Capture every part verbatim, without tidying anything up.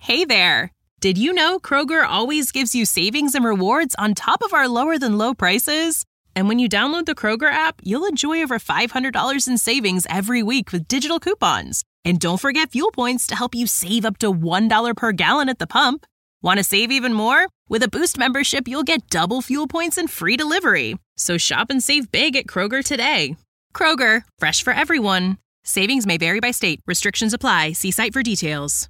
Hey there! Did you know Kroger always gives you savings and rewards on top of our lower-than-low prices? And when you download the Kroger app, you'll enjoy over five hundred dollars in savings every week with digital coupons. And don't forget fuel points to help you save up to one dollar per gallon at the pump. Want to save even more? With a Boost membership, you'll get double fuel points and free delivery. So shop and save big at Kroger today. Kroger, fresh for everyone. Savings may vary by state. Restrictions apply. See site for details.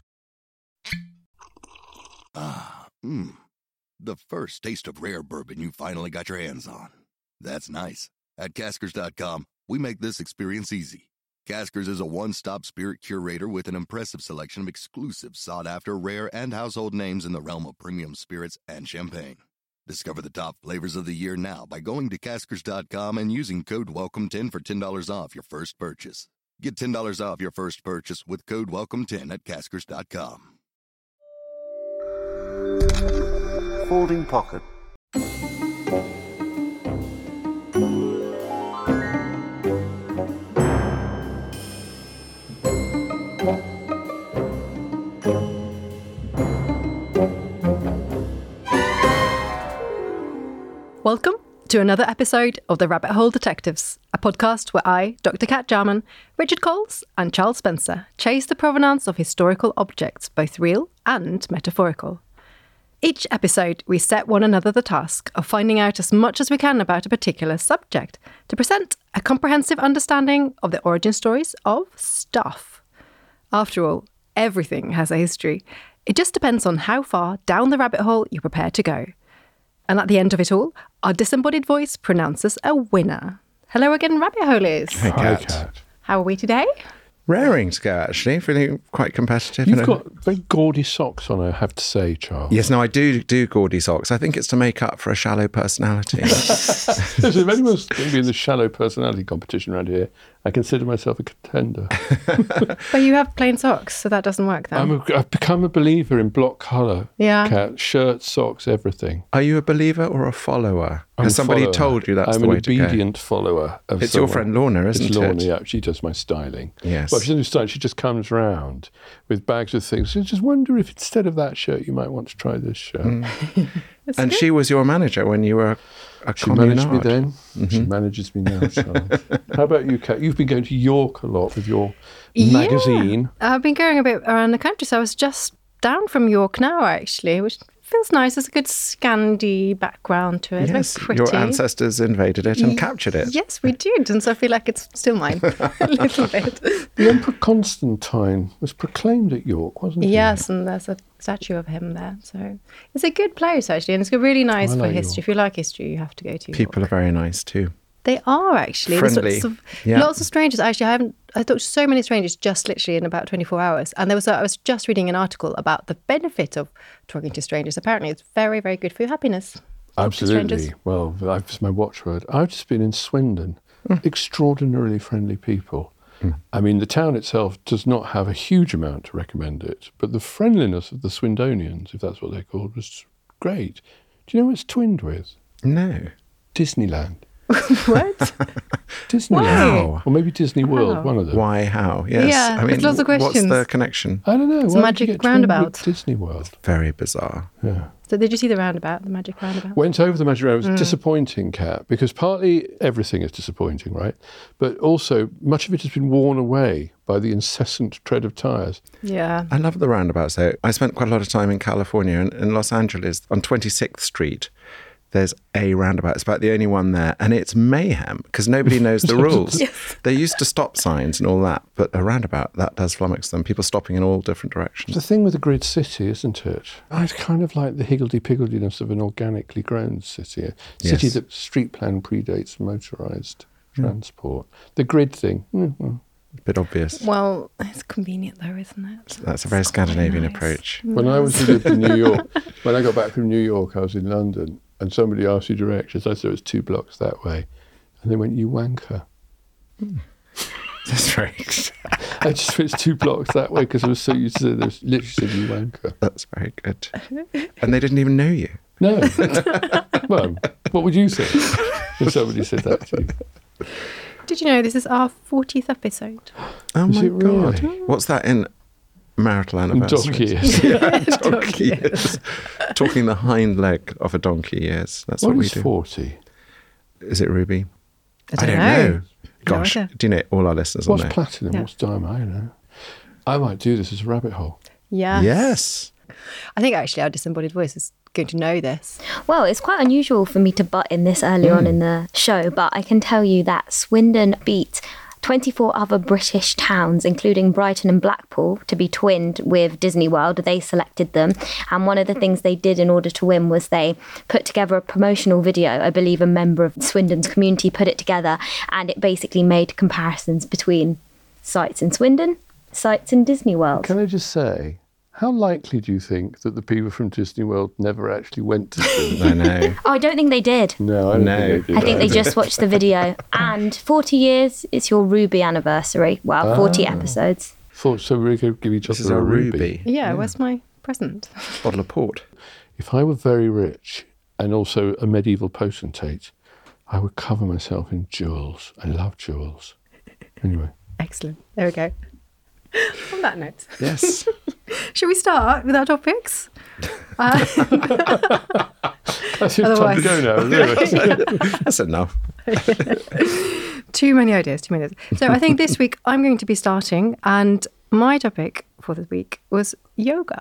Ah, mmm. The first taste of rare bourbon you finally got your hands on. That's nice. At Caskers dot com, we make this experience easy. Caskers is a one-stop spirit curator with an impressive selection of exclusive, sought-after, rare, and household names in the realm of premium spirits and champagne. Discover the top flavors of the year now by going to Caskers dot com and using code welcome ten for ten dollars off your first purchase. Get ten dollars off your first purchase with code welcome ten at Caskers dot com. Folding pocket. Welcome to another episode of The Rabbit Hole Detectives, a podcast where I, Doctor Kat Jarman, Richard Coles and Charles Spencer chase the provenance of historical objects, both real and metaphorical. Each episode, we set one another the task of finding out as much as we can about a particular subject to present a comprehensive understanding of the origin stories of stuff. After all, everything has a history. It just depends on how far down the rabbit hole you're prepared to go. And at the end of it all, our disembodied voice pronounces a winner. Hello again, rabbit holies. Hey, Kat. Hi, Kat. How are we today? Raring to go, actually. Feeling quite competitive. You've got very gaudy socks on, I have to say, Charles. Yes, no, I do do gaudy socks. I think it's to make up for a shallow personality. So if anyone's going to be in the shallow personality competition around here, I consider myself a contender. But you have plain socks, so that doesn't work then. I'm a, I've become a believer in block colour. Yeah. Cat, shirts, socks, everything. Are you a believer or a follower? I'm Has somebody follower. told you that's I'm the way an to go? obedient follower of It's someone. your friend Lorna, isn't it's Lorna, it? yeah. She does my styling. Yes. Well, she doesn't do styling. She just comes round with bags of things. So just wonder if instead of that shirt, you might want to try this shirt. Mm. And she was your manager when you were a She managed me communard. then. Mm-hmm. She manages me now, Charles. How about you, Kat? You've been going to York a lot with your Yeah. magazine. I've been going a bit around the country, so I was just down from York now, actually, which feels nice. There's a good Scandi background to it. Yes, Very pretty. your ancestors invaded it and Ye- captured it. Yes, we did, and so I feel like it's still mine a little bit. The Emperor Constantine was proclaimed at York, wasn't he? Yes, and there's a statue of him there. So it's a good place, actually, and it's really nice I for like history. York. If you like history, you have to go to People York. are very nice too. They are, actually. There's Friendly. lots of, Yeah. lots of strangers. Actually, I haven't. I talked to so many strangers just literally in about twenty-four hours. And there was. A, I was just reading an article about the benefit of talking to strangers. Apparently, it's very, very good for your happiness. Talk to strangers. Absolutely. Well, that's my watchword. I've just been in Swindon. Extraordinarily friendly people. I mean, the town itself does not have a huge amount to recommend it, but the friendliness of the Swindonians, if that's what they're called, was great. Do you know what it's twinned with? No. Disneyland. What? Disneyland. Wow. Or maybe Disney World, Wow. one of them. Why? How? Yes. Yeah, I mean, there's lots of what's questions. the connection? I don't know. It's Why a would magic you get twinned with roundabout. Disney World. Very bizarre. Yeah. So did you see the roundabout, the magic roundabout? Went over the Magic Roundabout. It was Mm. disappointing, Kat, because partly everything is disappointing, right? But also much of it has been worn away by the incessant tread of tyres. Yeah. I love the roundabouts though. I spent quite a lot of time in California and in Los Angeles on twenty-sixth Street. There's a roundabout. It's about the only one there. And it's mayhem because nobody knows the rules. Yes. They're used to stop signs and all that. But a roundabout, that does flummox them. People stopping in all different The directions. thing with a grid city, isn't it? I kind of like the higgledy-pigglediness of an organically grown city. A city Yes. that street plan predates motorised transport. The grid thing. mm, well. A bit obvious. Well, it's convenient though, isn't it? That's a very It's quite Scandinavian nice. approach. When I was lived in New York, when I got back from New York, I was in London, and somebody asked you directions. I said it was two blocks that way. And they went, you wanker. That's very I just said it's two blocks that way because I was so used to it. They literally said, you wanker. That's very good. And they didn't even know you. No. Well, what would you say if somebody said that to you? Did you know this is our fortieth episode? Oh Is my it God. really? What's that in marital anniversary. Donkey years. Yeah, donkey years. Talking the hind leg of a donkey, yes. That's what, What we is do. forty? Is it Ruby? I don't know. Gosh, No idea. do you know all our listeners What's will know? platinum? Yeah. What's diamond? I don't know. I might do this as a rabbit hole. Yes. Yes. I think actually our disembodied voice is going to know this. Well, it's quite unusual for me to butt in this earlier Mm. on in the show, but I can tell you that Swindon beat twenty-four other British towns, including Brighton and Blackpool, to be twinned with Disney World. They selected them. And one of the things they did in order to win was they put together a promotional video. I believe a member of Swindon's community put it together, and it basically made comparisons between sites in Swindon, sites in Disney World. Can I just say, how likely do you think that the people from Disney World never actually went to Swindon? I know. Oh, I don't think they did. No, I don't No. think they did. I think they either. just watched the video. And forty years, it's your Ruby anniversary. Well, forty episodes. Thought so. We're going to give each This is other our a ruby. Ruby. Yeah, where's my present? Bottle of port. If I were very rich and also a medieval potentate, I would cover myself in jewels. I love jewels. Anyway. Excellent. There we go. On that note, Yes. shall we start with our topics? Uh, That's your time to go now, isn't it? That's enough. too many ideas, too many ideas. So I think this week I'm going to be starting, and my topic for this week was yoga.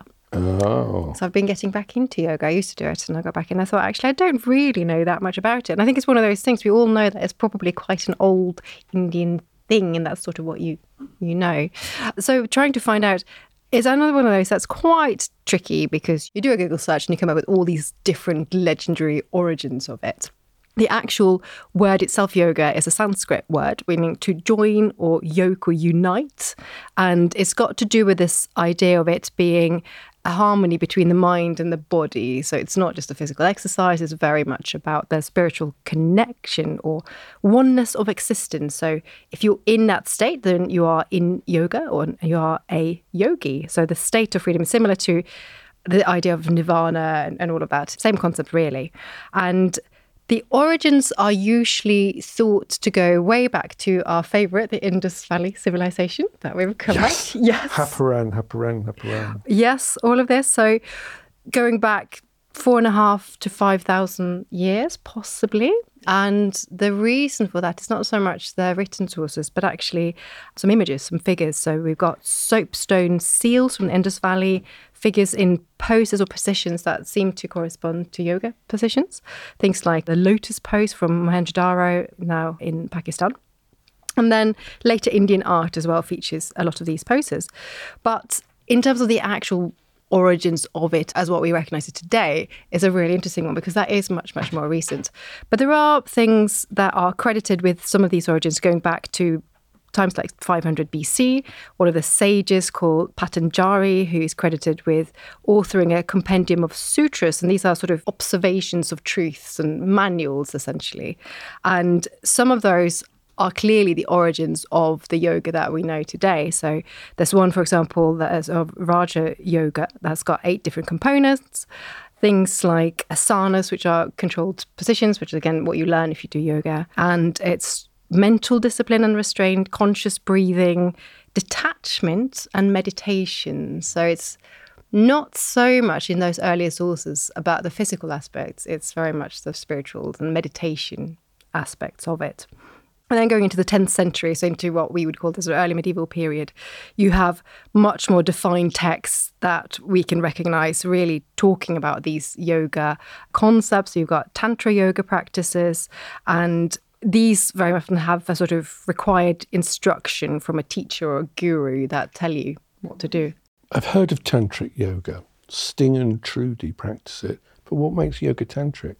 Oh. So I've been getting back into yoga. I used to do it and I got back in. I thought, actually, I don't really know that much about it. And I think it's one of those things we all know that it's probably quite an old Indian thing, and that's sort of what you you know. So trying to find out is another one of those that's quite tricky, because you do a Google search and you come up with all these different legendary origins of it. The actual word itself, yoga, is a Sanskrit word meaning to join or yoke or unite. And it's got to do with this idea of it being a harmony between the mind and the body. So it's not just a physical exercise, it's very much about the spiritual connection or oneness of existence. So if you're in that state, then you are in yoga, or you are a yogi. So the state of freedom is similar to the idea of nirvana and, and all of that. Same concept, really. And the origins are usually thought to go way back to our favourite, the Indus Valley civilization that we've come Yes. back. Yes. Haparan, Haparan, Haparan. Yes, all of this. So going back four and a half to five thousand years, possibly. And the reason for that is not so much the written sources, but actually some images, some figures. So we've got soapstone seals from the Indus Valley, figures in poses or positions that seem to correspond to yoga positions. Things like the lotus pose from Mohenjo-Daro, now in Pakistan. And then later Indian art as well features a lot of these poses. But in terms of the actual origins of it as what we recognise it today is a really interesting one, because that is much, much more recent. But there are things that are credited with some of these origins going back to times like five hundred B C, one of the sages called Patanjali, who is credited with authoring a compendium of sutras. And these are sort of observations of truths and manuals, essentially. And some of those are clearly the origins of the yoga that we know today. So there's one, for example, that is of Raja Yoga that's got eight different components. Things like asanas, which are controlled positions, which is, again, what you learn if you do yoga. And it's mental discipline and restraint, conscious breathing, detachment and meditation. So it's not so much in those earlier sources about the physical aspects. It's very much the spiritual and meditation aspects of it. And then going into the tenth century, so into what we would call this early medieval period, you have much more defined texts that we can recognise really talking about these yoga concepts. You've got Tantra yoga practices, and these very often have a sort of required instruction from a teacher or a guru that tell you what to do. I've heard of tantric yoga. Sting and Trudy practice it. But what makes yoga tantric?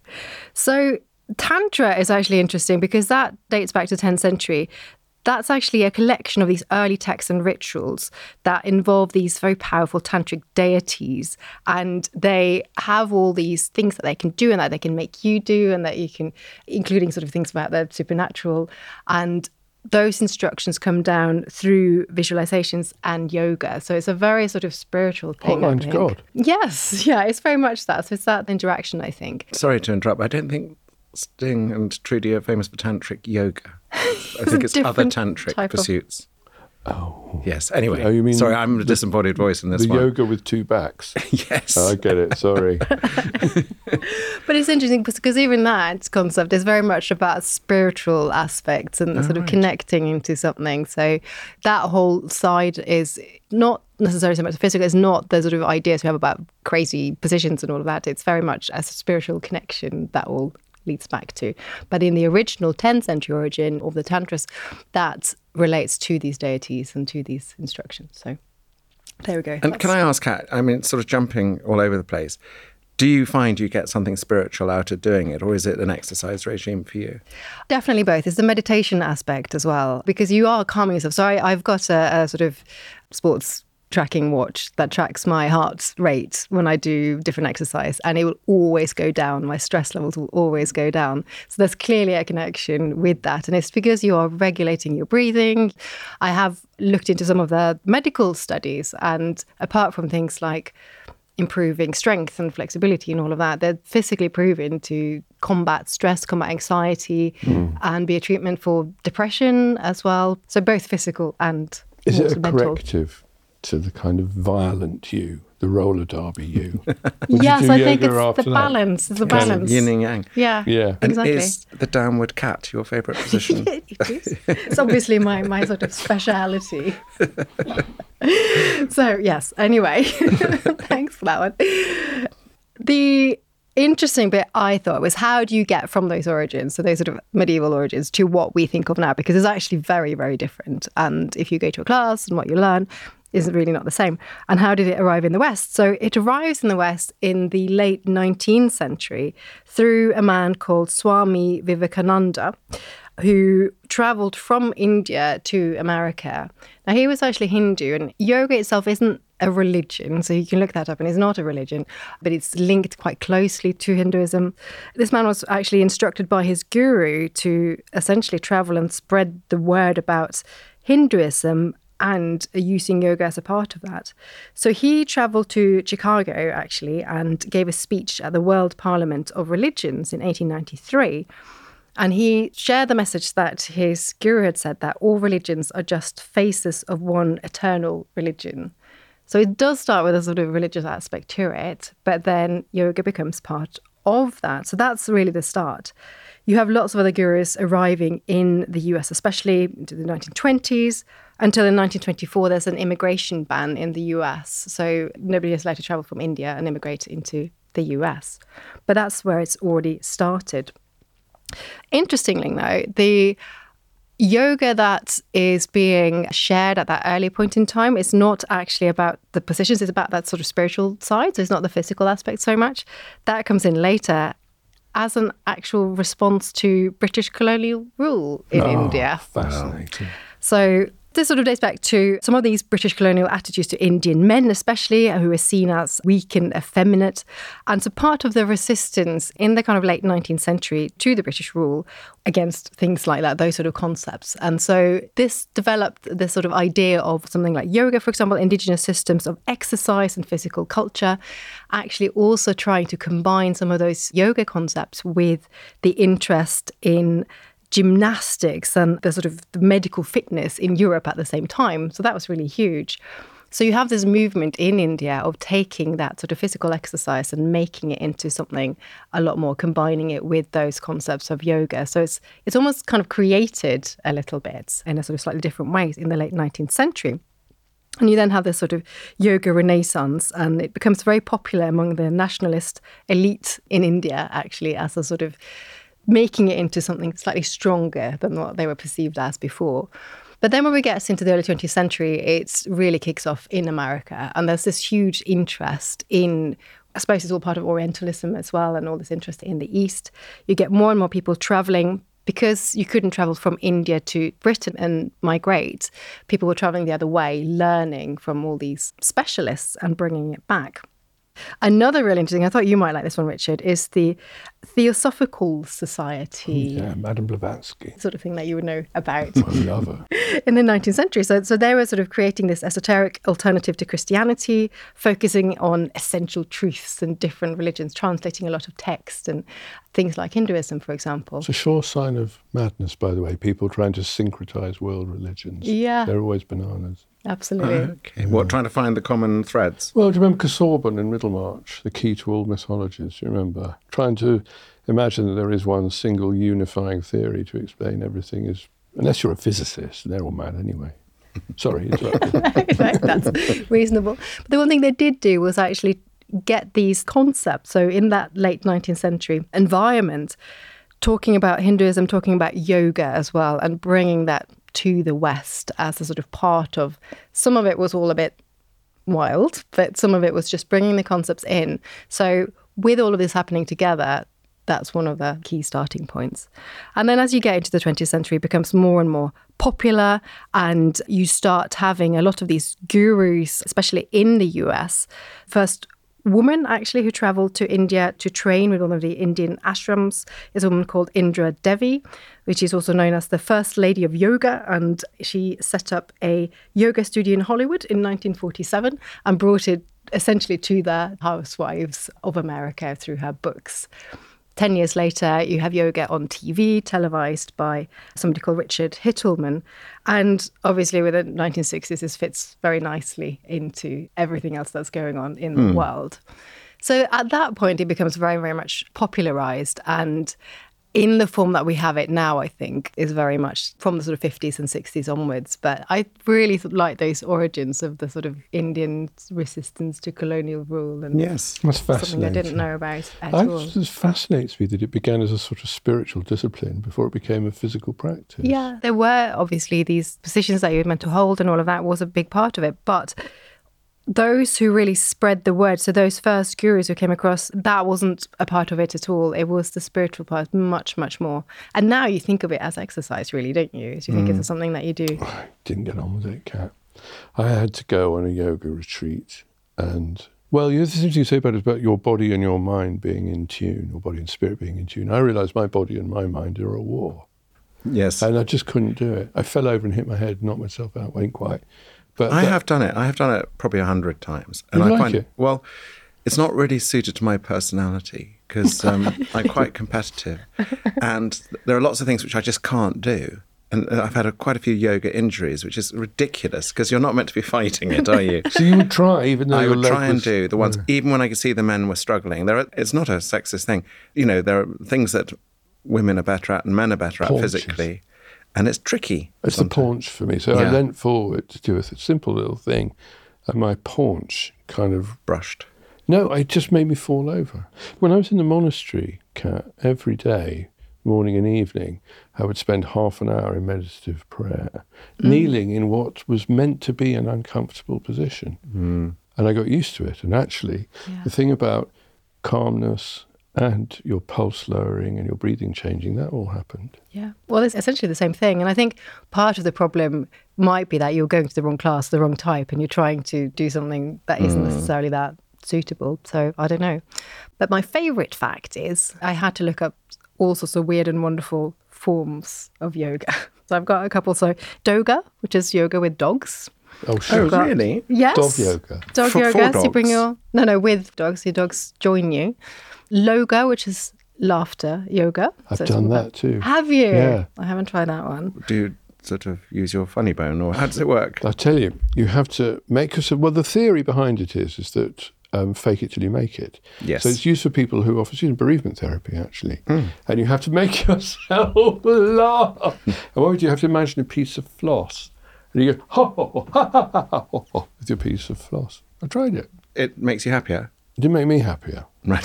So Tantra is actually interesting because that dates back to the tenth century. That's actually a collection of these early texts and rituals that involve these very powerful tantric deities. And they have all these things that they can do and that they can make you do, and that you can, including sort of things about the supernatural. And those instructions come down through visualizations and yoga. So it's a very sort of spiritual thing. Hotline I to think. God. Yes, yeah, it's very much that. So it's that interaction, I think. Sorry to interrupt, but I don't think Sting and Trudy are famous for tantric yoga. I think it's other different tantric type of- pursuits. Oh. Yes. Anyway, Oh, you mean sorry, I'm a the- disembodied voice in this The one. yoga with two backs. Yes. Oh, I get it. Sorry. But it's interesting because even that concept is very much about spiritual aspects and Oh, sort of right. connecting into something. So that whole side is not necessarily so much physical. It's not the sort of ideas we have about crazy positions and all of that. It's very much a spiritual connection that all leads back to. But in the original tenth century origin of the Tantras, that relates to these deities and to these instructions. So there we go. And can I ask, Kat, I mean, sort of jumping all over the place, do you find you get something spiritual out of doing it, or is it an exercise regime for you? Definitely both. It's the meditation aspect as well, because you are calming yourself. So I, I've got a, a sort of sports tracking watch that tracks my heart rate when I do different exercise, and it will always go down. My stress levels will always go down. So there's clearly a connection with that. And it's because you are regulating your breathing. I have looked into some of the medical studies, and apart from things like improving strength and flexibility and all of that, they're physically proven to combat stress, combat anxiety, mm. and be a treatment for depression as well. So both physical and Is it a mental. corrective to the kind of violent you, the roller derby you? Would Yes, you do I think yoga it's after the that? balance. It's the balance. Yin and yang. Yeah, Yeah. And exactly. is the downward cat your favourite position? It is. It's obviously my, my sort of speciality. So, yes, anyway, thanks for that one. The interesting bit I thought was, how do you get from those origins, so those sort of medieval origins, to what we think of now? Because it's actually very, very different. And if you go to a class and what you learn is really not the same. And how did it arrive in the West? So it arrives in the West in the late nineteenth century through a man called Swami Vivekananda, who travelled from India to America. Now, he was actually Hindu, and yoga itself isn't a religion, so you can look that up, and it's not a religion, but it's linked quite closely to Hinduism. This man was actually instructed by his guru to essentially travel and spread the word about Hinduism and using yoga as a part of that. So he travelled to Chicago, actually, and gave a speech at the World Parliament of Religions in eighteen ninety-three. And he shared the message that his guru had said, that all religions are just faces of one eternal religion. So it does start with a sort of religious aspect to it, but then yoga becomes part of that. So that's really the start. You have lots of other gurus arriving in the U S, especially into the nineteen twenties. Until in nineteen twenty-four, there's an immigration ban in the U S. So nobody is allowed to travel from India and immigrate into the U S. But that's where it's already started. Interestingly, though, the yoga that is being shared at that early point in time is not actually about the positions, it's about that sort of spiritual side. So it's not the physical aspect so much. That comes in later as an actual response to British colonial rule in Oh, India. Fascinating. So this sort of dates back to some of these British colonial attitudes to Indian men, especially, who were seen as weak and effeminate. And so part of the resistance in the kind of late nineteenth century to the British rule against things like that, those sort of concepts. And so this developed this sort of idea of something like yoga, for example, indigenous systems of exercise and physical culture, actually also trying to combine some of those yoga concepts with the interest in gymnastics and the sort of the medical fitness in Europe at the same time. So that was really huge. So you have this movement in India of taking that sort of physical exercise and making it into something a lot more, combining it with those concepts of yoga. So it's it's almost kind of created a little bit in a sort of slightly different way in the late nineteenth century. And you then have this sort of yoga renaissance, and it becomes very popular among the nationalist elite in India, actually, as a sort of making it into something slightly stronger than what they were perceived as before. But then when we get into the early twentieth century, it really kicks off in America. And there's this huge interest in, I suppose it's all part of Orientalism as well, and all this interest in the East. You get more and more people traveling, because you couldn't travel from India to Britain and migrate. People were traveling the other way, learning from all these specialists and bringing it back. Another really interesting, I thought you might like this one, Richard, is the Theosophical Society. Yeah, Madame Blavatsky. Sort of thing that you would know about. I love her. In the nineteenth century. So, so they were sort of creating this esoteric alternative to Christianity, focusing on essential truths and different religions, translating a lot of text and things like Hinduism, for example. It's a sure sign of madness, by the way, people trying to syncretize world religions. Yeah. They're always bananas. Absolutely. Okay. What, trying to find the common threads? Well, do you remember Casaubon in Middlemarch, the key to all mythologies? Do you remember? Trying to imagine that there is one single unifying theory to explain everything is, unless you're a physicist, they're all mad anyway. Sorry, interrupted. No, that's reasonable. But the one thing they did do was actually get these concepts. So in that late nineteenth century environment, talking about Hinduism, talking about yoga as well, and bringing that to the West as a sort of part of, some of it was all a bit wild, but some of it was just bringing the concepts in. So with all of this happening together, that's one of the key starting points. And then as you get into the twentieth century, it becomes more and more popular, and you start having a lot of these gurus, especially in the U S. First woman actually who travelled to India to train with one of the Indian ashrams is a woman called Indra Devi, which is also known as the first lady of yoga, and she set up a yoga studio in Hollywood in nineteen forty-seven and brought it essentially to the housewives of America through her books. Ten years later, you have yoga on T V, televised by somebody called Richard Hittleman. And obviously, with the nineteen sixties, this fits very nicely into everything else that's going on in the world. So at that point, it becomes very, very much popularised. And in the form that we have it now, I think, is very much from the sort of fifties and sixties onwards. But I really like those origins of the sort of Indian resistance to colonial rule. And Yes. That's something I fascinating. didn't know about at I, all. it just fascinates me that it began as a sort of spiritual discipline before it became a physical practice. Yeah, there were obviously these positions that you were meant to hold, and all of that was a big part of it. But those who really spread the word, so those first gurus who came across, that wasn't a part of it at all. It was the spiritual part, much, much more. And now you think of it as exercise, really, don't you? You think it's something that you do. I didn't get on with it, Kat. I had to go on a yoga retreat, and well, the things you say about it about your body and your mind being in tune, your body and spirit being in tune. I realised my body and my mind are at war, Yes. and I just couldn't do it. I fell over and hit my head, knocked myself out. Ain't quite. But I that- have done it. I have done it probably a hundred times, and You I like find it? well, it's not really suited to my personality because um, I'm quite competitive, and there are lots of things which I just can't do. And I've had a, quite a few yoga injuries, which is ridiculous because you're not meant to be fighting it, are you? So you would try, even though I your would leg try and was- do the ones, even when I could see the men were struggling. There, are, it's not a sexist thing. You know, there are things that women are better at and men are better at Paunches. physically, and it's tricky. It's the sometimes. paunch for me. So I Yeah. leant forward to do a th- simple little thing, and my paunch kind of Brushed. no, it just made me fall over. When I was in the monastery, Kat, every day, morning and evening, I would spend half an hour in meditative prayer, kneeling in what was meant to be an uncomfortable position. And I got used to it. And actually, the thing about calmness and your pulse lowering and your breathing changing, that all happened. Yeah. Well, it's essentially the same thing. And I think part of the problem might be that you're going to the wrong class, the wrong type, and you're trying to do something that isn't necessarily that suitable. So I don't know. But my favourite fact is I had to look up all sorts of weird and wonderful forms of yoga. So I've got a couple. So Doga, which is yoga with dogs. Oh, sure. Oh, really? Yes. Dog yoga. Dog For- yoga. for So you bring dogs? your, no, no, with dogs. Your dogs join you. Loga, which is laughter yoga. I've So it's done all that about- too. Have you? Yeah. I haven't tried that one. Do you sort of use your funny bone, or how does it work? I tell you, you have to make yourself. Well, the theory behind it is is that um, fake it till you make it. Yes. So it's used for people who offer using bereavement therapy actually, and you have to make yourself laugh. And what would you have to imagine a piece of floss, and you go ho ho ho ha ha ha ha ho, ho, with your piece of floss. I tried it. It makes you happier. It didn't make me happier, Right.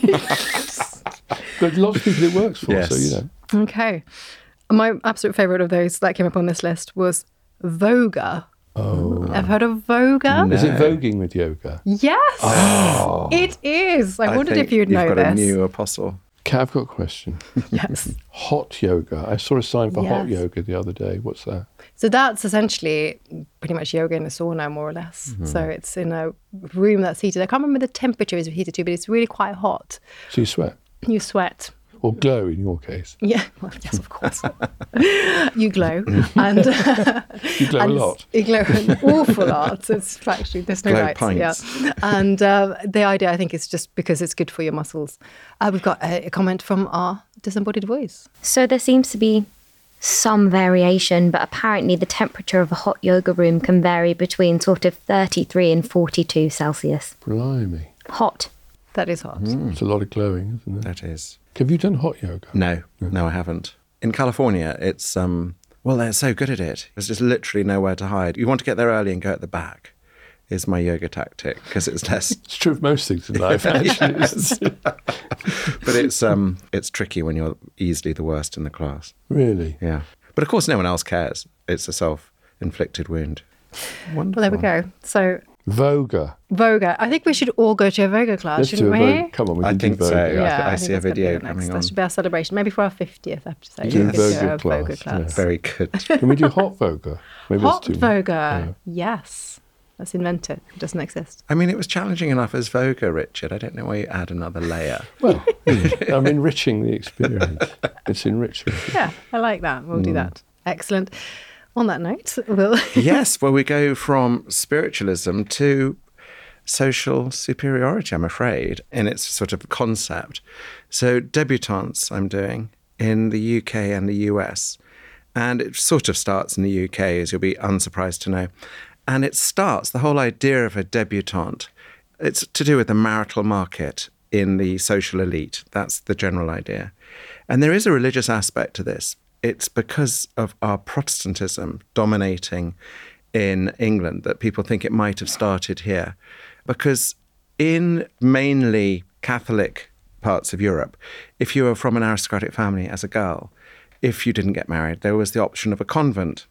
but lots of people it works for. Yes. So you know. Okay. My absolute favourite of those that came up on this list was Voga. Oh. I've heard of Voga. Is it voguing with yoga? Yes, it is. I, I wondered think if you'd know you've got this. a new apostle. Kat, I've got a question. Yes. Hot yoga. I saw a sign for hot Yes. yoga the other day. What's that? So that's essentially pretty much yoga in a sauna, more or less. Mm-hmm. So it's in a room that's heated. I can't remember the temperature it's heated to, but it's really quite hot. So you sweat. You sweat. Or glow in your case. Yeah, well, yes, of course. You glow. and uh, You glow and a lot. You glow an awful lot. It's actually, there's no Glow right. pints. Yeah. And uh, the idea, I think, is just because it's good for your muscles. Uh, we've got a, a comment from our disembodied voice. So there seems to be some variation, but apparently the temperature of a hot yoga room can vary between sort of thirty-three and forty-two Celsius. Blimey. Hot. That is hot. It's a lot of glowing, isn't it? That is. Have you done hot yoga? No, no, I haven't. In California, it's, um, well, they're so good at it. There's just literally nowhere to hide. You want to get there early and go at the back is my yoga tactic because it's less. It's true of most things in life, actually. Yes. But it's um, it's tricky when you're easily the worst in the class. Really? Yeah. But of course, no one else cares. It's a self-inflicted wound. Wonderful. Well, there we go. So, Voga. Voga. I think we should all go to a Voga class, Let's shouldn't do a we? Voga. Come on, we I can think do so. Voga. Yeah. Yeah, I I see think a that's gonna be video the next- coming That on. should be our celebration. Maybe for our fiftieth episode. Do we could Voga a class, Voga class. yeah. Very good. Can we do hot Voga? Maybe Hot that's too much. Voga. Yes. Let's invent it. It doesn't exist. I mean, it was challenging enough as Voga, Richard. I don't know why you add another layer. Well, I'm enriching the experience. It's enriching. Yeah, I like that. We'll Mm. do that. Excellent. On that note, we'll... Yes, well, we go from spiritualism to social superiority, I'm afraid, in its sort of concept. So debutantes I'm doing in the U K and the U S. And it sort of starts in the U K, as you'll be unsurprised to know. And it starts, the whole idea of a debutante, it's to do with the marital market in the social elite. That's the general idea. And there is a religious aspect to this. It's because of our Protestantism dominating in England that people think it might have started here. Because in mainly Catholic parts of Europe, if you were from an aristocratic family as a girl, if you didn't get married, there was the option of a convent.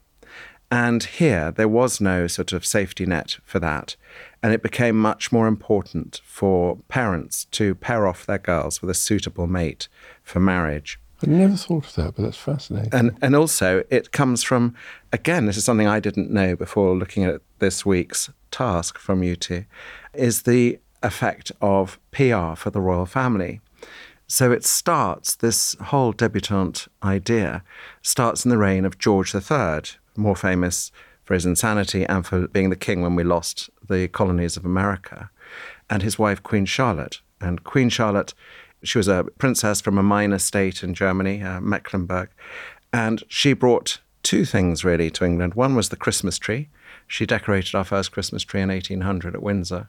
And here, there was no sort of safety net for that. And it became much more important for parents to pair off their girls with a suitable mate for marriage. I never thought of that, but that's fascinating. And and also, it comes from, again, this is something I didn't know before looking at this week's task from you two, is the effect of P R for the royal family. So it starts, this whole debutante idea starts in the reign of George the Third, more famous for his insanity and for being the king when we lost the colonies of America, and his wife, Queen Charlotte. And Queen Charlotte, she was a princess from a minor state in Germany, uh, Mecklenburg, and she brought two things really to England. One was the Christmas tree. She decorated our first Christmas tree in eighteen hundred at Windsor.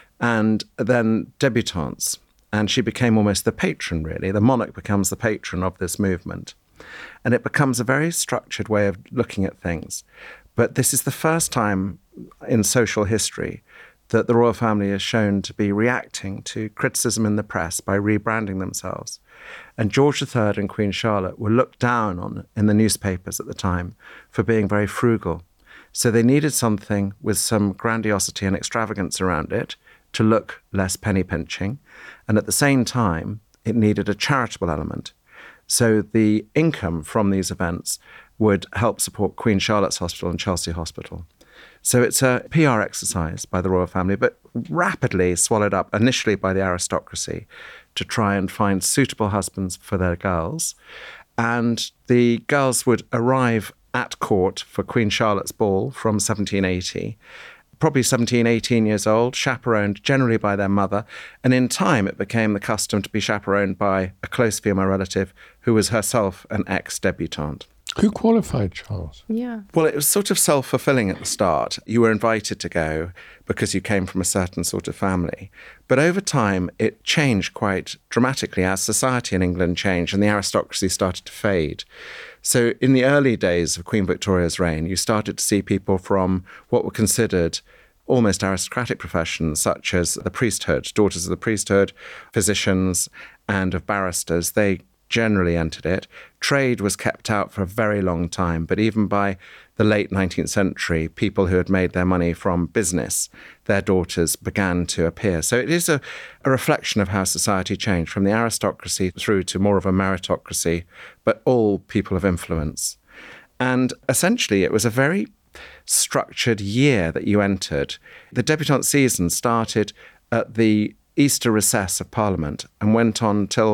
And then debutantes. And she became almost the patron, really. The monarch becomes the patron of this movement. And it becomes a very structured way of looking at things. But this is the first time in social history that the royal family is shown to be reacting to criticism in the press by rebranding themselves. And George the Third and Queen Charlotte were looked down on in the newspapers at the time for being very frugal. So they needed something with some grandiosity and extravagance around it to look less penny-pinching. And at the same time, it needed a charitable element. So the income from these events would help support Queen Charlotte's Hospital and Chelsea Hospital. So it's a P R exercise by the royal family, but rapidly swallowed up initially by the aristocracy to try and find suitable husbands for their girls. And the girls would arrive at court for Queen Charlotte's ball from seventeen eighty, probably seventeen, eighteen years old, chaperoned generally by their mother. And in time, it became the custom to be chaperoned by a close female relative who was herself an ex-debutante. Who qualified, Charles? Yeah. Well, it was sort of self-fulfilling at the start. You were invited to go because you came from a certain sort of family. But over time, it changed quite dramatically as society in England changed and the aristocracy started to fade. So in the early days of Queen Victoria's reign, you started to see people from what were considered almost aristocratic professions, such as the priesthood, daughters of the priesthood, physicians, and of barristers. They generally entered it. Trade was kept out for a very long time, but even by the late nineteenth century, people who had made their money from business, their daughters began to appear. So it is a, a reflection of how society changed from the aristocracy through to more of a meritocracy, but all people of influence. And essentially, it was a very structured year that you entered. The debutante season started at the Easter recess of Parliament and went on till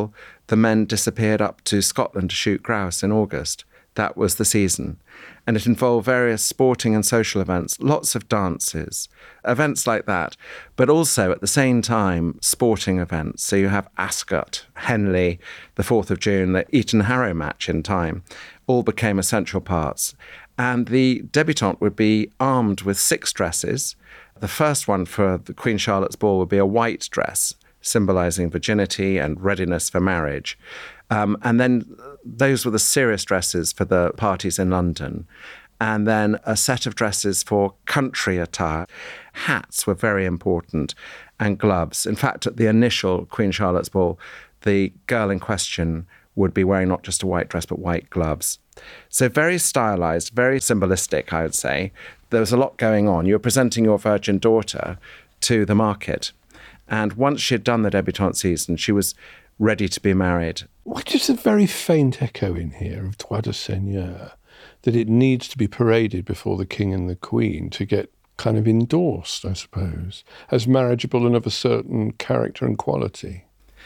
the men disappeared up to Scotland to shoot grouse in August. That was the season. And it involved various sporting and social events, lots of dances, events like that, but also at the same time, sporting events. So you have Ascot, Henley, the fourth of June, the Eton Harrow match in time, all became essential parts. And the debutante would be armed with six dresses. The first one for the Queen Charlotte's Ball would be a white dress, symbolising virginity and readiness for marriage. Um, and then those were the serious dresses for the parties in London. And then a set of dresses for country attire. Hats were very important, and gloves. In fact, at the initial Queen Charlotte's Ball, the girl in question would be wearing not just a white dress, but white gloves. So very stylised, very symbolistic, I would say. There was a lot going on. You were presenting your virgin daughter to the market. And once she had done the debutante season, she was ready to be married. What is a very faint echo in here of Trois de Seigneur, that it needs to be paraded before the king and the queen to get kind of endorsed, I suppose, as marriageable and of a certain character and quality.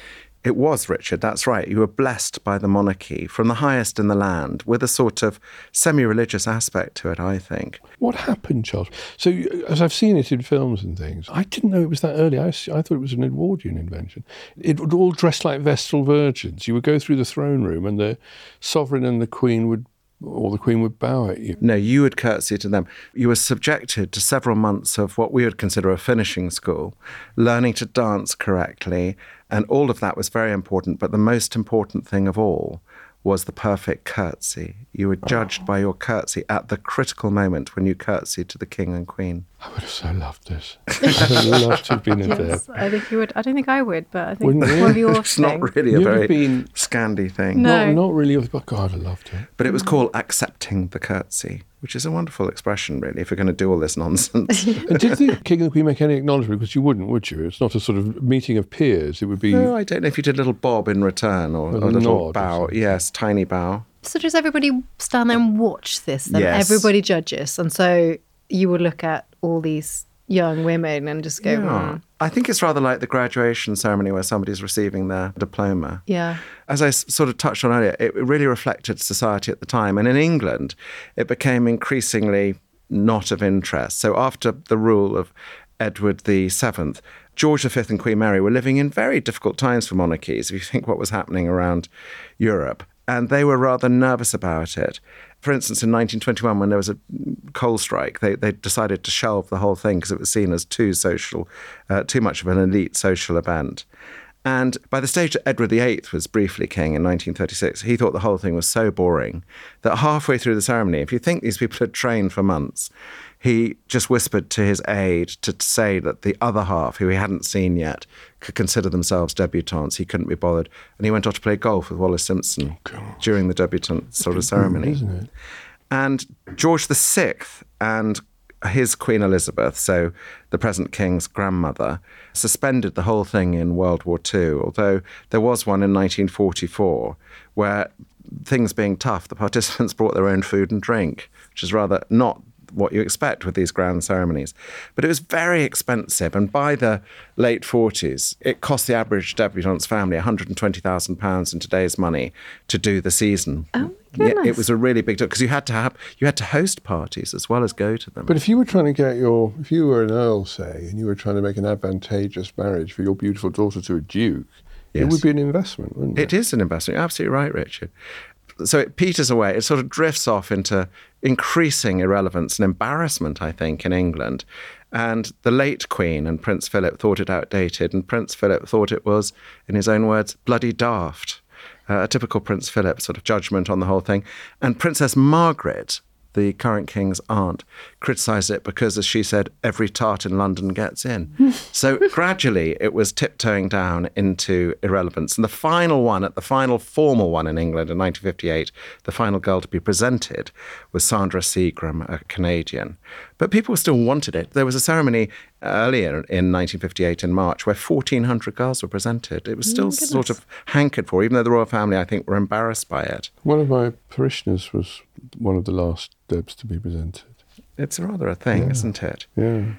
It was, Richard, that's right. You were blessed by the monarchy from the highest in the land with a sort of semi-religious aspect to it, I think. What happened, Charles? So, as I've seen it in films and things, I didn't know it was that early. I, I thought it was an Edwardian invention. It would all dress like Vestal virgins. You would go through the throne room and the sovereign and the queen would or the queen would bow at you. No, you would curtsy to them. You were subjected to several months of what we would consider a finishing school, learning to dance correctly, and all of that was very important. But the most important thing of all was the perfect curtsy. You were judged oh. by your curtsy at the critical moment when you curtsied to the king and queen. I would have so loved this. I would have loved to have been in yes, there. I think you would. I don't think I would, but I think Wouldn't it's you? more of your It's thing. not really a You'd very have been- Scandi thing. No. Not, not really, but God, I loved it. But it was called accepting the curtsy, which is a wonderful expression, really, if you're going to do all this nonsense. And did the king and the queen make any acknowledgement? Because you wouldn't, would you? It's not a sort of meeting of peers. It would be... No, I don't know if you did a little bob in return or, Or or a a little nod or bow. something. Yes, tiny bow. So does everybody stand there and watch this? Then Yes. everybody judges, and so you would look at all these young women and just go, Yeah. mm, I think it's rather like the graduation ceremony where somebody's receiving their diploma. yeah. As I s- sort of touched on earlier, it really reflected society at the time. And in England, it became increasingly not of interest. So after the rule of Edward the Seventh, George the Fifth and Queen Mary were living in very difficult times for monarchies, if you think what was happening around Europe. And they were rather nervous about it. For instance, in nineteen twenty-one, when there was a coal strike, they, they decided to shelve the whole thing because it was seen as too social, uh, too much of an elite social event. And by the stage that Edward the Eighth was briefly king in nineteen thirty-six, he thought the whole thing was so boring that halfway through the ceremony, if you think these people had trained for months, he just whispered to his aide to say that the other half, who he hadn't seen yet, could consider themselves debutantes. He couldn't be bothered. And he went off to play golf with Wallace Simpson during the debutante sort of ceremony. Isn't it? And George the Sixth and his Queen Elizabeth, so the present king's grandmother, suspended the whole thing in World War Two, although there was one in nineteen forty-four where, things being tough, the participants brought their own food and drink, which is rather not what you expect with these grand ceremonies. But it was very expensive, and by the late forties, it cost the average debutante's family one hundred twenty thousand pounds in today's money to do the season. Oh, Yeah, goodness. it was a really big deal because you had to have you had to host parties as well as go to them. But if you were trying to get your, if you were an earl, say, and you were trying to make an advantageous marriage for your beautiful daughter to a duke, it Yes. would be an investment, wouldn't it? It is an investment. You're absolutely right, Richard. So it peters away. It sort of drifts off into increasing irrelevance and embarrassment, I think, in England. And the late Queen and Prince Philip thought it outdated, and Prince Philip thought it was, in his own words, bloody daft. Uh, a typical Prince Philip sort of judgment on the whole thing. And Princess Margaret, the current king's aunt, criticised it because, as she said, every tart in London gets in. So gradually it was tiptoeing down into irrelevance. And the final one, at the final formal one in England in nineteen fifty-eight, the final girl to be presented was Sandra Seagram, a Canadian. But people still wanted it. There was a ceremony earlier in nineteen fifty-eight in March where fourteen hundred girls were presented. It was still sort of hankered for, even though the royal family, I think, were embarrassed by it. One of my parishioners was one of the last Debs to be presented. It's rather a thing, Yeah. isn't it? Yeah.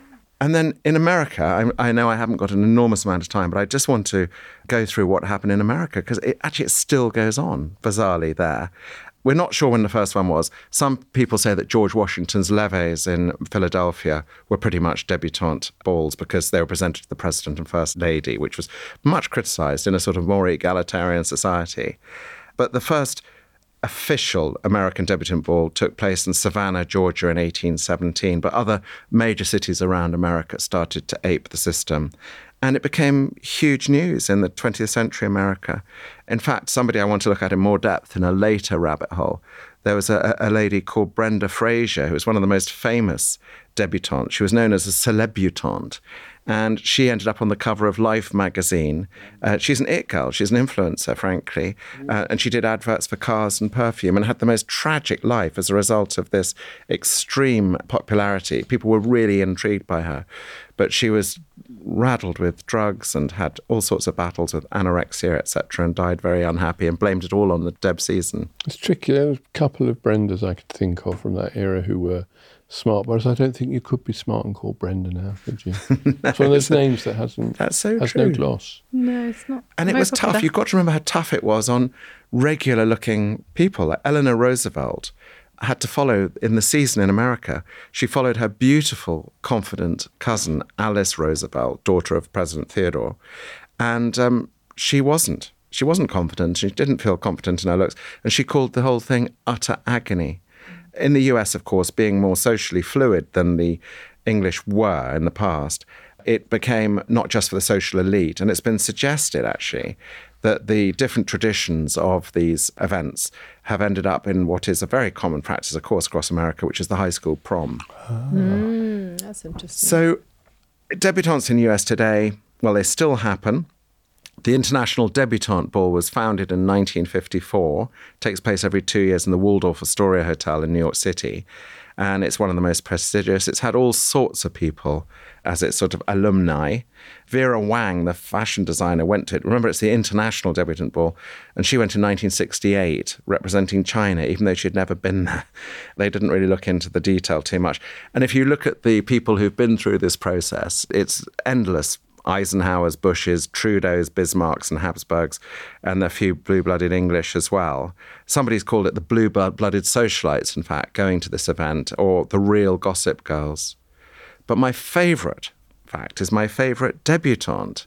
And then in America, I, I know I haven't got an enormous amount of time, but I just want to go through what happened in America, because it actually it still goes on, bizarrely, there. We're not sure when the first one was. Some people say that George Washington's levees in Philadelphia were pretty much debutante balls because they were presented to the President and First Lady, which was much criticised in a sort of more egalitarian society. But the first official American debutante ball took place in Savannah, Georgia in eighteen seventeen, but other major cities around America started to ape the system. And it became huge news in the twentieth century America. In fact, somebody I want to look at in more depth in a later rabbit hole, there was a, a lady called Brenda Fraser, who was one of the most famous debutantes. She was known as a celebutante. And she ended up on the cover of Life magazine. Uh, she's an it girl. She's an influencer, frankly. Uh, and she did adverts for cars and perfume and had the most tragic life as a result of this extreme popularity. People were really intrigued by her. But she was raddled with drugs and had all sorts of battles with anorexia, et cetera, and died very unhappy and blamed it all on the Deb season. It's tricky. There was a couple of Brendas I could think of from that era who were smart, but I don't think you could be smart and call Brenda now, could you? no, it's one of those names that hasn't that's so has true. no gloss. No, it's not. And it was popular. Tough. You've got to remember how tough it was on regular-looking people. Like Eleanor Roosevelt had to follow, in the season in America, she followed her beautiful, confident cousin, Alice Roosevelt, daughter of President Theodore. And um, she wasn't. She wasn't confident. She didn't feel confident in her looks. And she called the whole thing utter agony. In the U S, of course, being more socially fluid than the English were in the past, it became not just for the social elite. And it's been suggested, actually, that the different traditions of these events have ended up in what is a very common practice, of course, across America, which is the high school prom. Oh. Mm, that's interesting. So debutantes in the U S today, well, they still happen. The International Debutante Ball was founded in nineteen fifty-four, takes place every two years in the Waldorf Astoria Hotel in New York City. And it's one of the most prestigious. It's had all sorts of people as its sort of alumni. Vera Wang, the fashion designer, went to it. Remember, it's the International Debutante Ball. And she went in nineteen sixty-eight, representing China, even though she'd never been there. They didn't really look into the detail too much. And if you look at the people who've been through this process, it's endless. Eisenhower's, Bush's, Trudeau's, Bismarck's and Habsburg's, and a few blue-blooded English as well. Somebody's called it the blue-blooded socialites, in fact, going to this event, or the real gossip girls. But my favourite, in fact, is my favourite debutante,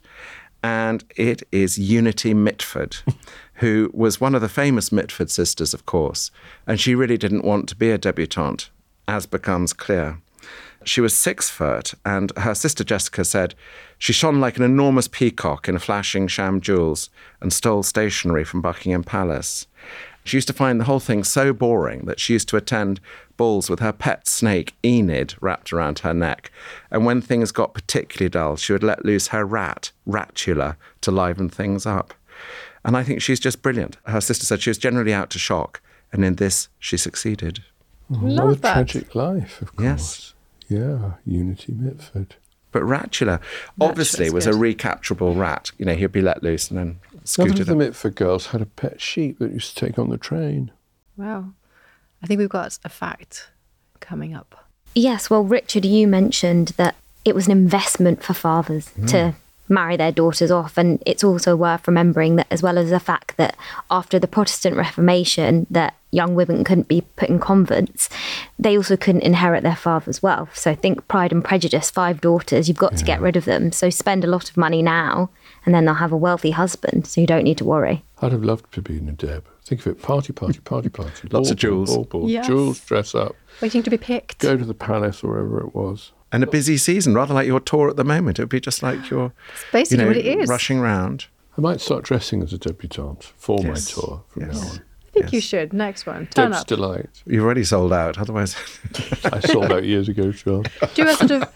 and it is Unity Mitford, who was one of the famous Mitford sisters, of course, and she really didn't want to be a debutante, as becomes clear. She was six foot, and her sister Jessica said she shone like an enormous peacock in flashing sham jewels and stole stationery from Buckingham Palace. She used to find the whole thing so boring that she used to attend balls with her pet snake Enid wrapped around her neck. And when things got particularly dull, she would let loose her rat, Ratula, to liven things up. And I think she's just brilliant. Her sister said she was generally out to shock, and in this she succeeded. Oh, Love what a that. tragic life, of course. Yes. Yeah, Unity Mitford. But Ratula obviously was good. a recapturable rat. You know, he'd be let loose and then None scooted of the them. Mitford girls had a pet sheep that used to take on the train. Wow. I think we've got a fact coming up. Yes, well, Richard, you mentioned that it was an investment for fathers mm. to marry their daughters off. And it's also worth remembering that, as well as the fact that after the Protestant Reformation, that young women couldn't be put in convents, they also couldn't inherit their father's wealth. So think Pride and Prejudice, five daughters, you've got yeah. to get rid of them. So spend a lot of money now, and then they'll have a wealthy husband, so you don't need to worry. I'd have loved to be in a Deb. Think of it, party, party, party, party. Lots ball, of jewels. Ball, ball, ball. Yes. Jewels, dress up. Waiting to be picked. Go to the palace or wherever it was. And a busy season, rather like your tour at the moment. It would be just like you're It's basically you know, what it is. rushing round. I might start dressing as a debutante for Yes. my tour from Yes. now on. I think Yes. you should. Next one. Turn Deb's up. Delight. You've already sold out, otherwise... I sold out years ago, John. Do a sort of...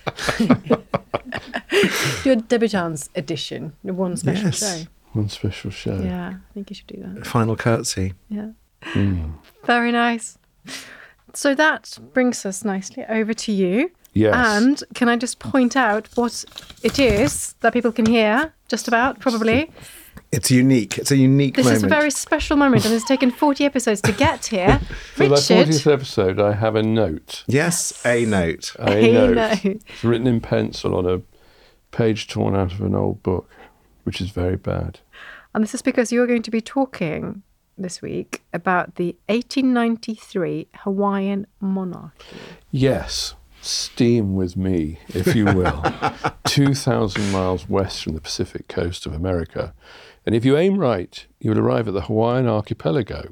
do a debutante's edition. One special Yes. show. One special show. Yeah, I think you should do that. Final curtsy. Yeah. Mm. Very nice. So that brings us nicely over to you. Yes. And can I just point out what it is that people can hear, just about, probably? It's unique. It's a unique This moment. is a very special moment, and it's taken forty episodes to get here. For my Richard. fortieth episode, I have a note. Yes, a note. A, A note. note. It's written in pencil on a page torn out of an old book, which is very bad. And this is because you're going to be talking this week about the eighteen ninety-three Hawaiian monarchy. Yes, steam with me, if you will. two thousand miles west from the Pacific coast of America. And if you aim right, you will arrive at the Hawaiian archipelago.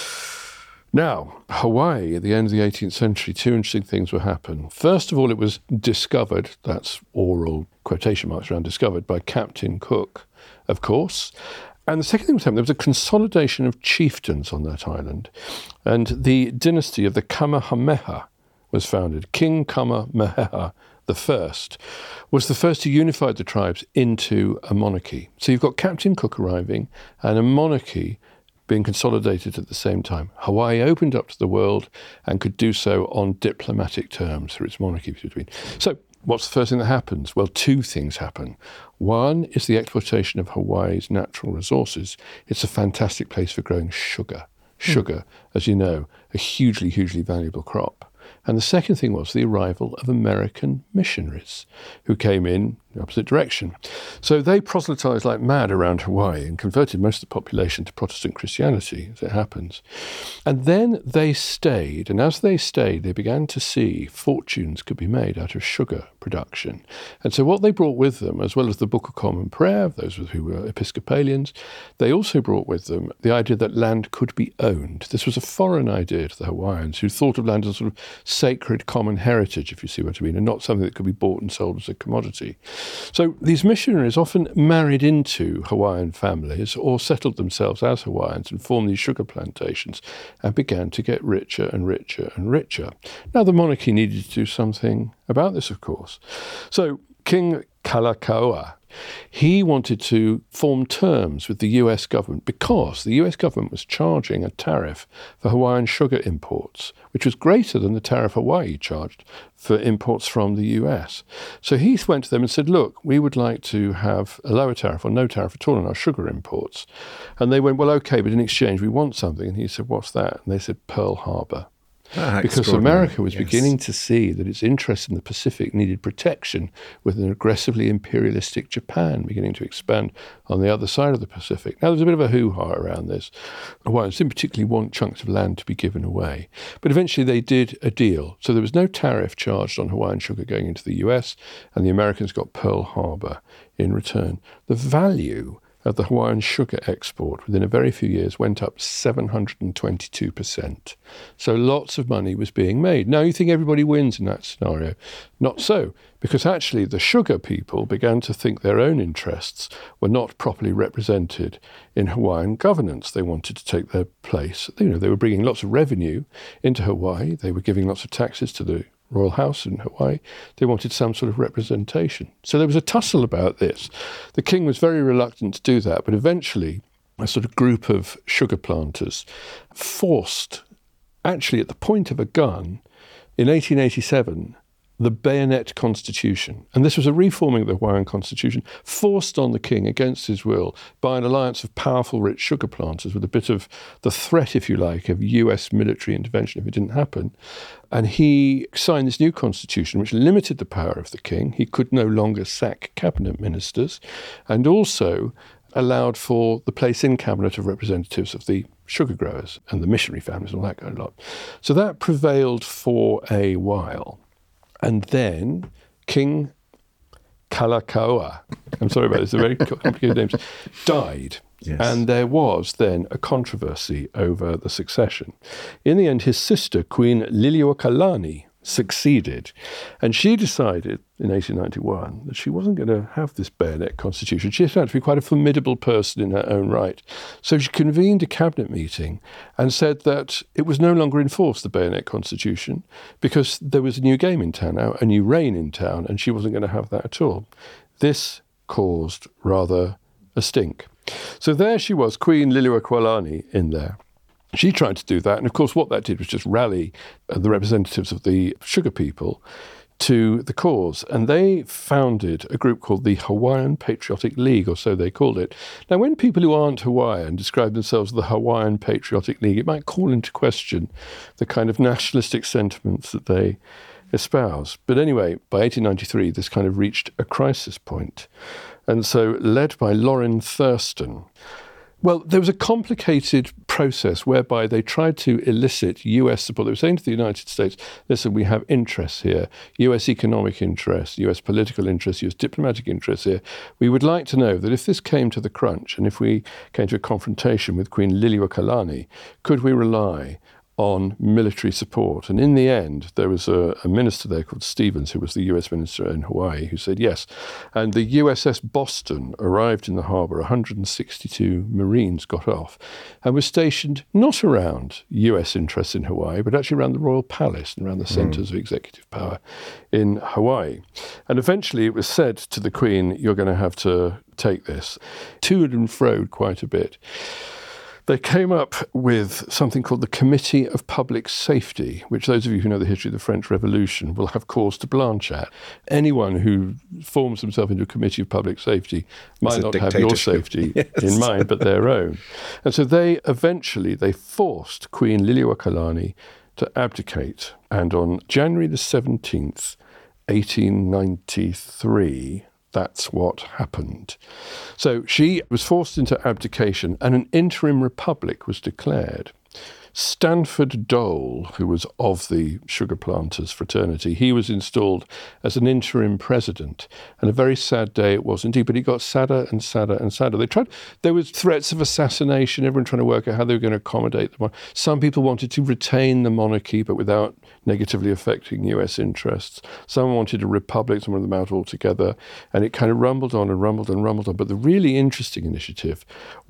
Now, Hawaii, at the end of the eighteenth century, two interesting things will happen. First of all, it was discovered, that's oral quotation marks around discovered, by Captain Cook, of course. And the second thing was happening, there was a consolidation of chieftains on that island. And the dynasty of the Kamehameha was founded. King Kamehameha the First was the first to unify the tribes into a monarchy. So you've got Captain Cook arriving and a monarchy being consolidated at the same time. Hawaii opened up to the world and could do so on diplomatic terms through its monarchy between. So what's the first thing that happens? Well, two things happen. One is the exploitation of Hawaii's natural resources. It's a fantastic place for growing sugar. Sugar, mm. as you know, a hugely, hugely valuable crop. And the second thing was the arrival of American missionaries who came in the opposite direction. So they proselytized like mad around Hawaii and converted most of the population to Protestant Christianity, as it happens. And then they stayed, and as they stayed, they began to see fortunes could be made out of sugar production. And so what they brought with them, as well as the Book of Common Prayer, those who were Episcopalians, they also brought with them the idea that land could be owned. This was a foreign idea to the Hawaiians, who thought of land as a sort of sacred common heritage, if you see what I mean, and not something that could be bought and sold as a commodity. So these missionaries often married into Hawaiian families or settled themselves as Hawaiians and formed these sugar plantations and began to get richer and richer and richer. Now, the monarchy needed to do something about this, of course. So King Kalakaua, he wanted to form terms with the U S government because the U S government was charging a tariff for Hawaiian sugar imports, which was greater than the tariff Hawaii charged for imports from the U S. So he went to them and said, look, we would like to have a lower tariff or no tariff at all on our sugar imports. And they went, well, okay, but in exchange, we want something. And he said, what's that? And they said, Pearl Harbor. Ah, because America was yes. beginning to see that its interest in the Pacific needed protection with an aggressively imperialistic Japan beginning to expand on the other side of the Pacific. Now, there's a bit of a hoo-ha around this. Hawaiians didn't particularly want chunks of land to be given away. But eventually they did a deal. So there was no tariff charged on Hawaiian sugar going into the U S, and the Americans got Pearl Harbor in return. The value of the Hawaiian sugar export within a very few years went up seven hundred twenty-two percent. So lots of money was being made. Now you think everybody wins in that scenario. Not so, because actually the sugar people began to think their own interests were not properly represented in Hawaiian governance. They wanted to take their place. You know, they were bringing lots of revenue into Hawaii. They were giving lots of taxes to the Royal House in Hawaii. They wanted some sort of representation. So there was a tussle about this. The king was very reluctant to do that, but eventually a sort of group of sugar planters forced, actually at the point of a gun, in eighteen eighty-seven, the Bayonet Constitution. And this was a reforming of the Hawaiian Constitution, forced on the king against his will by an alliance of powerful, rich sugar planters with a bit of the threat, if you like, of U S military intervention if it didn't happen. And he signed this new constitution, which limited the power of the king. He could no longer sack cabinet ministers, and also allowed for the place in cabinet of representatives of the sugar growers and the missionary families and all that kind of lot. So that prevailed for a while. And then King Kalakaua, I'm sorry about this, they're very complicated names, died. Yes. And there was then a controversy over the succession. In the end, his sister, Queen Liliuokalani, succeeded. And she decided in eighteen ninety-one that she wasn't going to have this bayonet constitution. She found to be quite a formidable person in her own right. So she convened a cabinet meeting and said that it was no longer enforced, the bayonet constitution, because there was a new game in town now, a new reign in town, and she wasn't going to have that at all. This caused rather a stink. So there she was, Queen Liliuokalani in there. She tried to do that, and of course what that did was just rally the representatives of the sugar people to the cause. And they founded a group called the Hawaiian Patriotic League, or so they called it. Now, when people who aren't Hawaiian describe themselves as the Hawaiian Patriotic League, it might call into question the kind of nationalistic sentiments that they espouse. But anyway, by eighteen ninety-three, this kind of reached a crisis point. And so, led by Lorin Thurston, well, there was a complicated process whereby they tried to elicit U S support. They were saying to the United States, listen, we have interests here, U S economic interests, U S political interests, U S diplomatic interests here. We would like to know that if this came to the crunch and if we came to a confrontation with Queen Liliuokalani, could we rely on military support? And in the end, there was a, a minister there called Stevens, who was the U S minister in Hawaii, who said yes. And the U S S Boston arrived in the harbour. one hundred sixty-two Marines got off and were stationed not around U S interests in Hawaii, but actually around the Royal Palace and around the centres mm. of executive power in Hawaii. And eventually it was said to the Queen, you're going to have to take this. To and froed quite a bit. They came up with something called the Committee of Public Safety, which those of you who know the history of the French Revolution will have cause to blanch at. Anyone who forms himself into a Committee of Public Safety might not have your safety yes. in mind, but their own. And so they eventually, they forced Queen Liliuokalani to abdicate. And on January the seventeenth, eighteen ninety-three, that's what happened. So she was forced into abdication and an interim republic was declared. Stanford Dole, who was of the sugar planters fraternity, he was installed as an interim president. And a very sad day it was indeed, but it got sadder and sadder and sadder. They tried, there was threats of assassination, everyone trying to work out how they were going to accommodate them. Some people wanted to retain the monarchy, but without negatively affecting U S interests. Some wanted a republic, some wanted them out altogether. And it kind of rumbled on and rumbled and rumbled on. But the really interesting initiative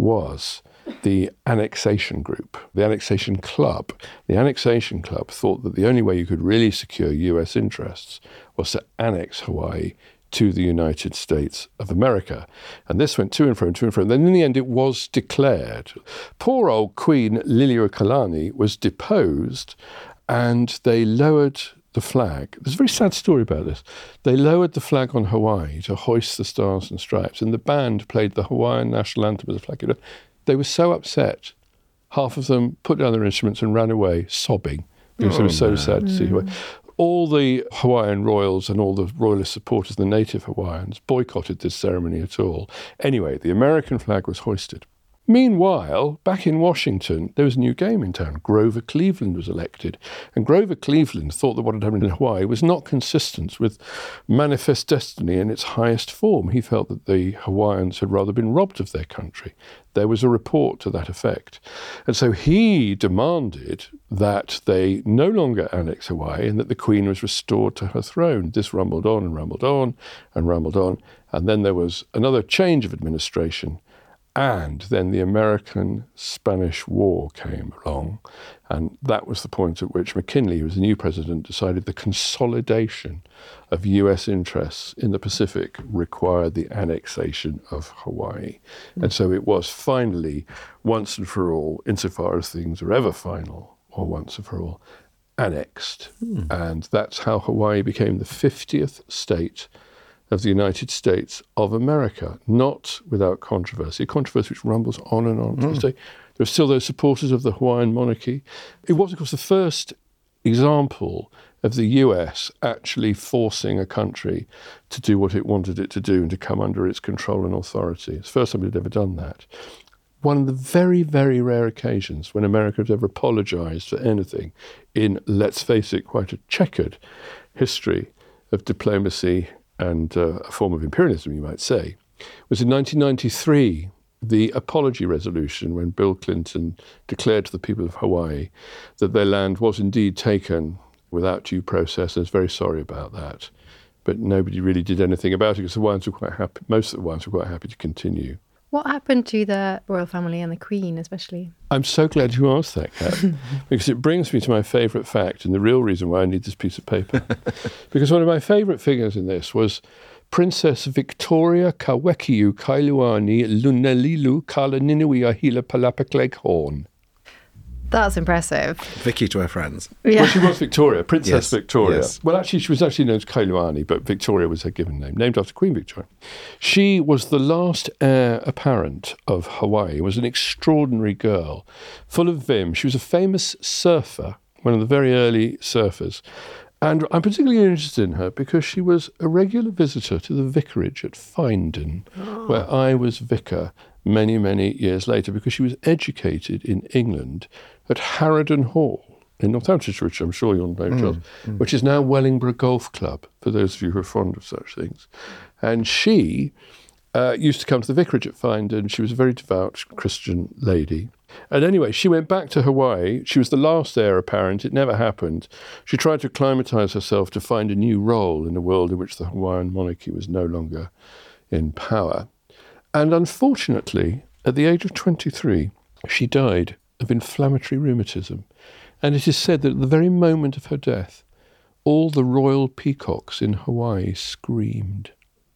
was the Annexation Group, the Annexation Club. The Annexation Club thought that the only way you could really secure U S interests was to annex Hawaii to the United States of America. And this went to and fro and to and fro. And then in the end, it was declared. Poor old Queen Liliuokalani was deposed and they lowered the flag. There's a very sad story about this. They lowered the flag on Hawaii to hoist the stars and stripes, and the band played the Hawaiian national anthem as a flag. They were so upset, half of them put down their instruments and ran away sobbing because oh, they were so man. sad to see Hawaii. All the Hawaiian royals and all the royalist supporters, the native Hawaiians, boycotted this ceremony at all. Anyway, the American flag was hoisted. Meanwhile, back in Washington, there was a new game in town. Grover Cleveland was elected. And Grover Cleveland thought that what had happened in Hawaii was not consistent with manifest destiny in its highest form. He felt that the Hawaiians had rather been robbed of their country. There was a report to that effect. And so he demanded that they no longer annex Hawaii and that the Queen was restored to her throne. This rumbled on and rumbled on and rumbled on. And then there was another change of administration. And then the American-Spanish War came along, and that was the point at which McKinley, who was the new president, decided the consolidation of U S interests in the Pacific required the annexation of Hawaii. Mm. And so it was finally, once and for all, insofar as things are ever final, or once and for all, annexed. Mm. And that's how Hawaii became the fiftieth state of the United States of America, not without controversy, a controversy which rumbles on and on to this day. There are still those supporters of the Hawaiian monarchy. It was, of course, the first example of the U S actually forcing a country to do what it wanted it to do and to come under its control and authority. It's the first time it had ever done that. One of the very, very rare occasions when America has ever apologized for anything in, let's face it, quite a checkered history of diplomacy and uh, a form of imperialism, you might say, was in nineteen ninety-three, the apology resolution when Bill Clinton declared to the people of Hawaii that their land was indeed taken without due process, and is very sorry about that. But nobody really did anything about it because the Hawaiians were quite happy, most of the Hawaiians were quite happy to continue. What happened to the royal family and the Queen especially? I'm so glad you asked that, Kat, because it brings me to my favourite fact and the real reason why I need this piece of paper. Because one of my favourite figures in this was Princess Victoria Kawekiu Kailuani Lunalilu Kala Ninui Ahila Palapakleg Horn. That's impressive. Vicky to her friends. Yeah. Well, she was Victoria, Princess Yes, Victoria. yes. Well, actually, she was actually known as Kailua, but Victoria was her given name, named after Queen Victoria. She was the last heir apparent of Hawaii, was an extraordinary girl, full of vim. She was a famous surfer, one of the very early surfers. And I'm particularly interested in her because she was a regular visitor to the vicarage at Findon, oh. where I was vicar many, many years later, because she was educated in England at Harrodon Hall in Northamptonshire, which I'm sure you'll know, Charles, mm, mm. which is now Wellingborough Golf Club, for those of you who are fond of such things. And she uh, used to come to the vicarage at Findon. She was a very devout Christian lady. And anyway, she went back to Hawaii. She was the last heir apparent. It never happened. She tried to acclimatise herself to find a new role in a world in which the Hawaiian monarchy was no longer in power. And unfortunately, at the age of twenty-three, she died of inflammatory rheumatism. And it is said that at the very moment of her death, all the royal peacocks in Hawaii screamed.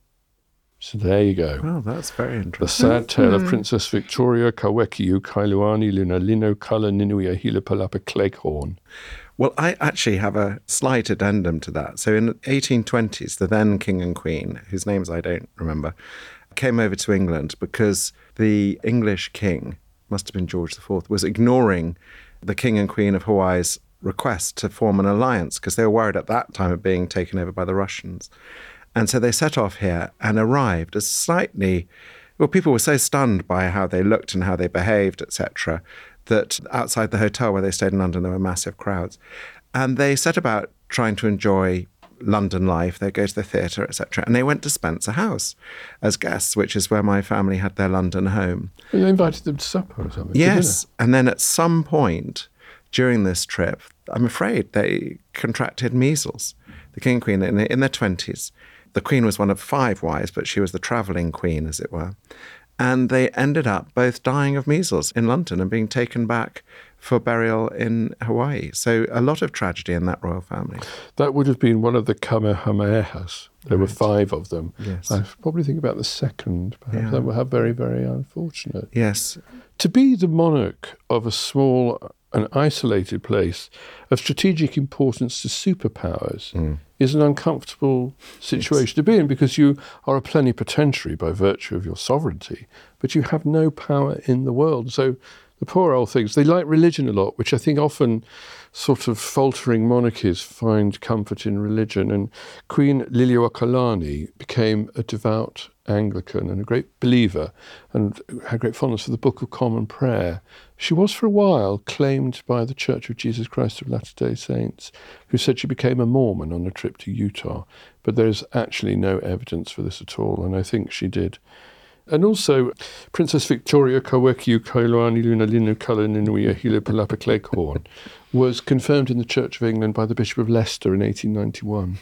So there you go. Oh, that's very interesting. The sad tale mm. of Princess Victoria Kawekiu Kailuani Luna Lino Kala Ninui Ahila Palapa Cleghorn. Well, I actually have a slight addendum to that. So in the eighteen twenties, the then King and Queen, whose names I don't remember, came over to England because the English king, must have been George the Fourth, was ignoring the King and Queen of Hawaii's request to form an alliance because they were worried at that time of being taken over by the Russians. And so they set off here and arrived as slightly, well, people were so stunned by how they looked and how they behaved, et cetera, that outside the hotel where they stayed in London, there were massive crowds. And they set about trying to enjoy London life. They go to the theatre, et cetera. And they went to Spencer House as guests, which is where my family had their London home. And they invited them to supper or something. Yes. And then at some point during this trip, I'm afraid they contracted measles. The King and Queen in, in their twenties. The Queen was one of five wives, but she was the travelling queen, as it were. And they ended up both dying of measles in London and being taken back for burial in Hawaii. So a lot of tragedy in that royal family. That would have been one of the Kamehamehas. There right. were five of them. Yes. I probably think about the second, perhaps. Yeah. That would have very, very unfortunate. Yes. To be the monarch of a small and isolated place of strategic importance to superpowers mm. is an uncomfortable situation it's... to be in because you are a plenipotentiary by virtue of your sovereignty, but you have no power in the world. So the poor old things, they like religion a lot, which I think often sort of faltering monarchies find comfort in religion. And Queen Liliuokalani became a devout Anglican and a great believer and had great fondness for the Book of Common Prayer. She was for a while claimed by the Church of Jesus Christ of Latter-day Saints, who said she became a Mormon on a trip to Utah. But there's actually no evidence for this at all, and I think she did. And also, Princess Victoria Kawekiu Kailuani Luna Linu Kala Ninui Ahila Palapa Cleghorn was confirmed in the Church of England by the Bishop of Leicester in eighteen ninety-one.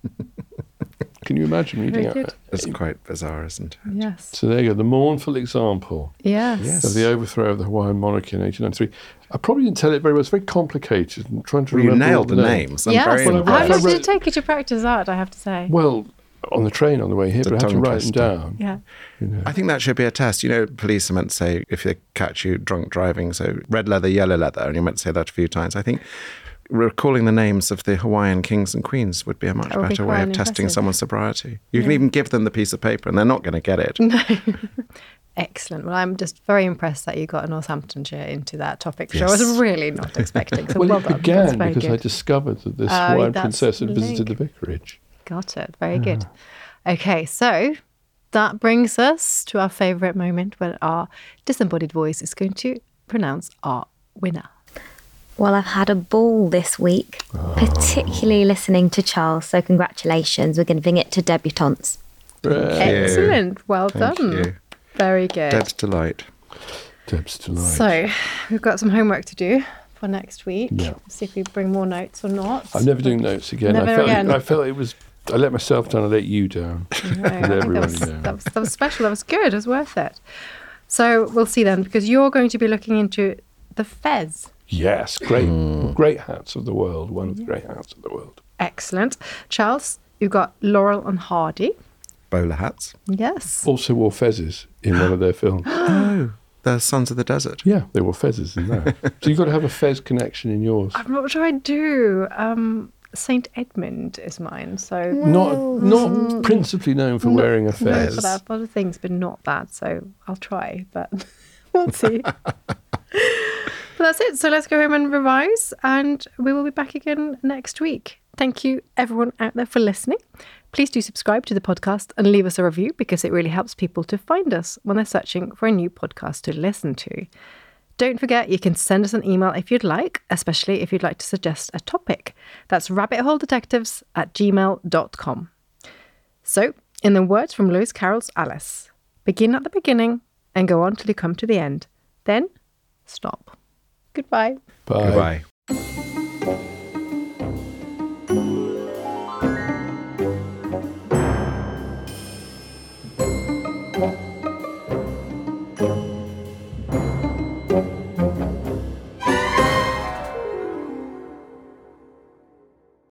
Can you imagine reading it? It's quite bizarre, isn't it? Yes. So there you go, the mournful example yes. Yes. of the overthrow of the Hawaiian monarchy in eighteen ninety-three. I probably didn't tell it very well. It's very complicated. I'm trying to well, remember. You nailed the names. names. I'm yes. very Well, how long read... did it take you to practice that, I have to say? Well, on the train on the way here, the but I had to write them down. Yeah. You know. I think that should be a test. You know, police are meant to say if they catch you drunk driving, so red leather, yellow leather, and you're meant to say that a few times. I think recalling the names of the Hawaiian kings and queens would be a much That would better be way quite of testing impressive. someone's sobriety. You Yeah. can even give them the piece of paper and they're not going to get it. No. Excellent. Well, I'm just very impressed that you got a Northamptonshire into that topic, which Yes. I was really not expecting. So well, well it done. began That's very because good. I discovered that this Oh, Hawaiian that's princess had the visited link. the vicarage. Got it. Very good. Okay, so that brings us to our favourite moment where our disembodied voice is going to pronounce our winner. Well, I've had a ball this week, particularly listening to Charles, so congratulations. We're giving it to debutantes. Excellent. Well Thank done. you. Very good. Deb's delight. Deb's delight. So we've got some homework to do for next week. Yeah. See if we bring more notes or not. I'm never doing notes again. Never I felt again. It, I felt it was. I let myself down. I let you down. No, I think that everybody was, down. that, was, that was special. That was good. It was worth it. So we'll see then, because you're going to be looking into the fez. Yes, great, great hats of the world. One of the great hats of the world. Excellent. Charles, you've got Laurel and Hardy. Bowler hats. Yes. Also wore fezzes in one of their films. Oh. the Sons of the Desert. Yeah, there were fezzes in that. So you've got to have a fez connection in yours. I'm not sure I do. Um, Saint Edmund is mine, so... Not not principally known for wearing a No, fez. but I have other things, but not that, so I'll try, but we'll see. But that's it. So let's go home and revise, and we will be back again next week. Thank you, everyone out there, for listening. Please do subscribe to the podcast and leave us a review, because it really helps people to find us when they're searching for a new podcast to listen to. Don't forget, you can send us an email if you'd like, especially if you'd like to suggest a topic. That's rabbitholedetectives at gmail dot com. So, in the words from Lewis Carroll's Alice, begin at the beginning and go on till you come to the end. Then, stop. Goodbye. Bye. Goodbye.